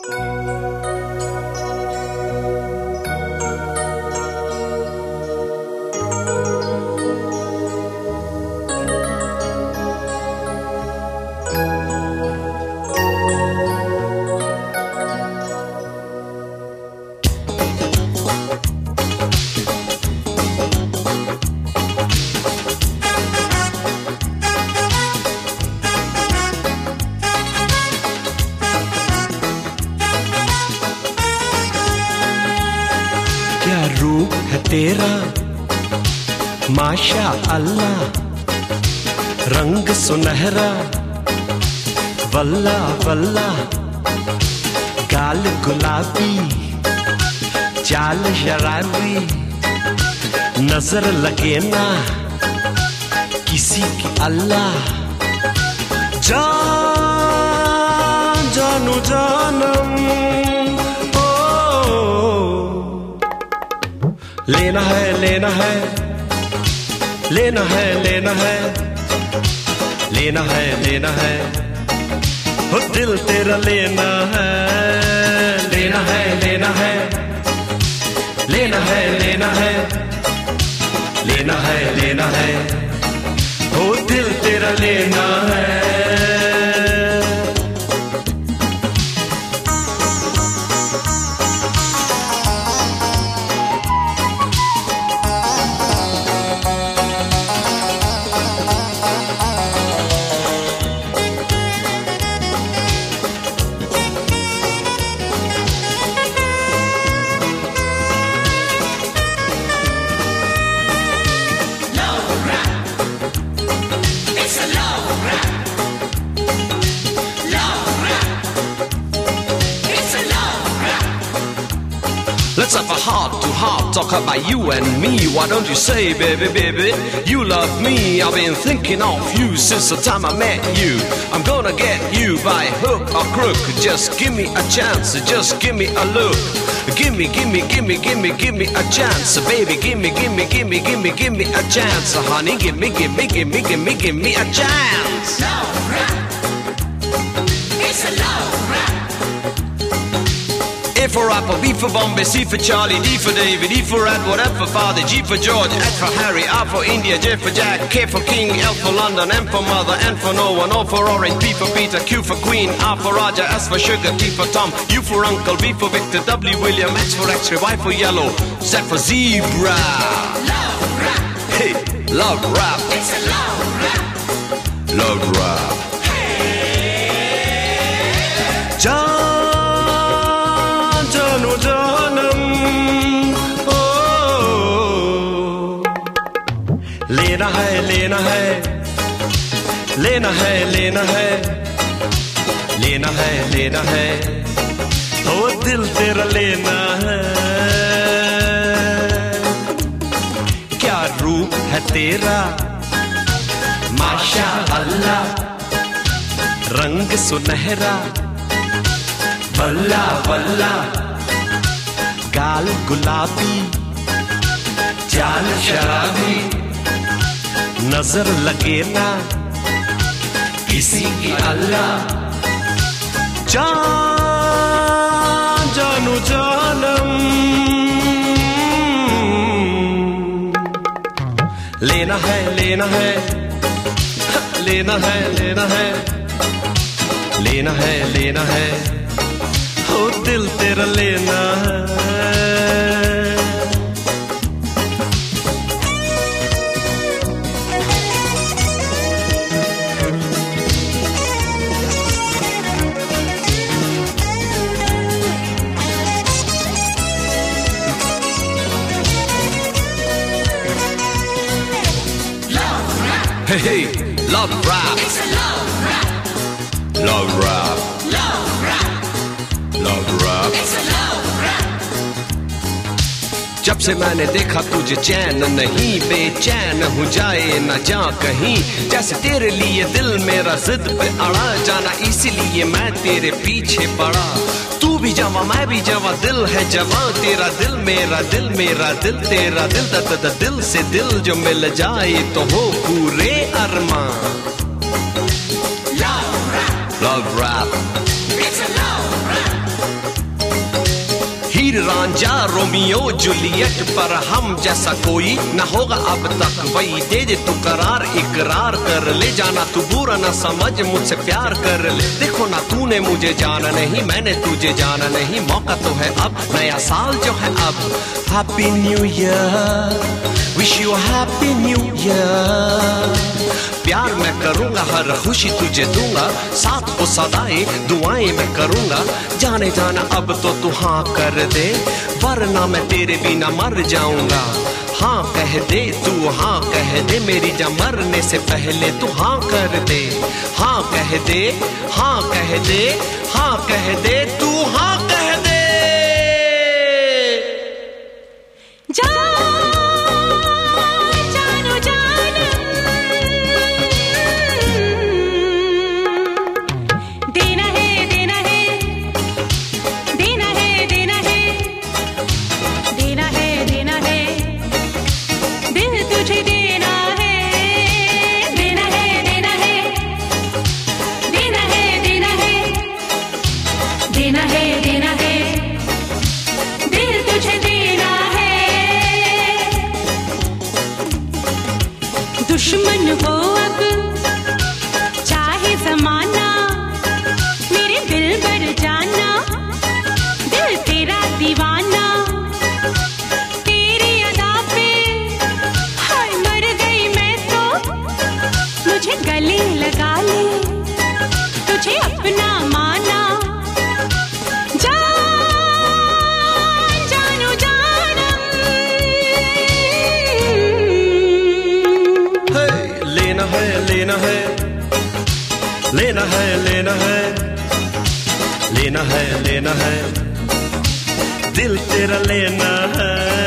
क्या रूप है तेरा माशा अल्लाह, रंग सुनहरा वल्ला वल्ला, गाल गुलाबी चाल शराबी, नजर लगे ना किसी की अल्लाह। जान जानू जानम लेना है लेना है लेना है लेना है लेना है लेना है, हो दिल तेरा लेना है लेना है लेना है लेना है लेना है लेना है लेना है, हो दिल तेरा लेना है। Let's have a heart-to-heart talk about you and me. Why don't you say, baby, baby, you love me? I've been thinking of you since the time I met you. I'm gonna get you by hook or crook. Just give me a chance, just give me a look. Give me, give me, give me, give me, give me a chance, baby. Give me, give me, give me, give me, give me a chance, honey. Give me, give me, give me, give me, give me a chance. Love rap. It's a love rap. A for Apple, B for Bombay, C for Charlie, D for David, E for Edward, F for Father, G for George, H for Harry, R for India, J for Jack, K for King, L for London, M for Mother, N for No One, O for Orange, P for Peter, Q for Queen, R for Roger, S for Sugar, T for Tom, U for Uncle, V for Victor, W William, X for X-ray, Y for Yellow, Z for Zebra. Love rap. Hey, love rap. It's a love rap. Love rap. जान जानू जानम लेना है लेना है लेना है लेना है लेना है लेना है, हो दिल तेरा लेना है। क्या रूप है तेरा माशा अल्लाह, रंग सुनहरा वल्ला वल्ला, गाल गुलाबी चाल शराबी, नजर लगे ना किसी की अल्लाह। जान जानू जानम लेना है लेना है लेना है लेना है लेना है लेना है, हो दिल तेरा लेना है। Hey, hey, love rap. It's a love rap. Love rap. Love rap. Love rap. It's a love rap. जब से मैंने देखा तुझे चैन नहीं, बेचैन हो जाए न जा कहीं, जैसे तेरे लिए दिल मेरा जिद पे अड़ा, जाना इसीलिए मैं तेरे पीछे पड़ा। तू भी जवा मैं भी जवा, दिल है जवा, तेरा दिल मेरा दिल, मेरा दिल तेरा दिल, दिल से दिल जो मिल जाए तो हो पूरे अरमान। Love rap. Love rap. It's a love rap. Heer Ranjha Romeo Juliet पर हम जैसा कोई न होगा अब तक। वही दे दे तू करार, इकरार कर ले, जाना तू बुरा न समझ, मुझसे प्यार कर ले। देखो ना तूने मुझे जाना नहीं, मैंने तुझे जाना नहीं, मौका तो है अब, नया साल जो है अब। Happy new year, wish you happy new year. प्यार मैं करूंगा, हर खुशी तुझे दूंगा, साथ को सदाएं दुआएं मैं करूंगा। जाने जाना अब तो तू हाँ कर दे, वरना मैं तेरे बिना मर जाऊंगा। हाँ कह दे तू, हाँ कह दे, मेरी जा मरने से पहले तू हाँ कर दे। हाँ कह दे, हाँ कह दे, हाँ कह दे, तू हाँ कह दे। दुश्मन हो अब चाहे जमाना, मेरे दिल भर जाना, दिल तेरा दीवाना। तेरी अदा पे हाय मर गई मैं तो, मुझे गले लगा ले, तुझे अपना माना। जानू जानम लेना है, लेना है, लेना है, लेना है, लेना है, लेना है, दिल तेरा लेना है।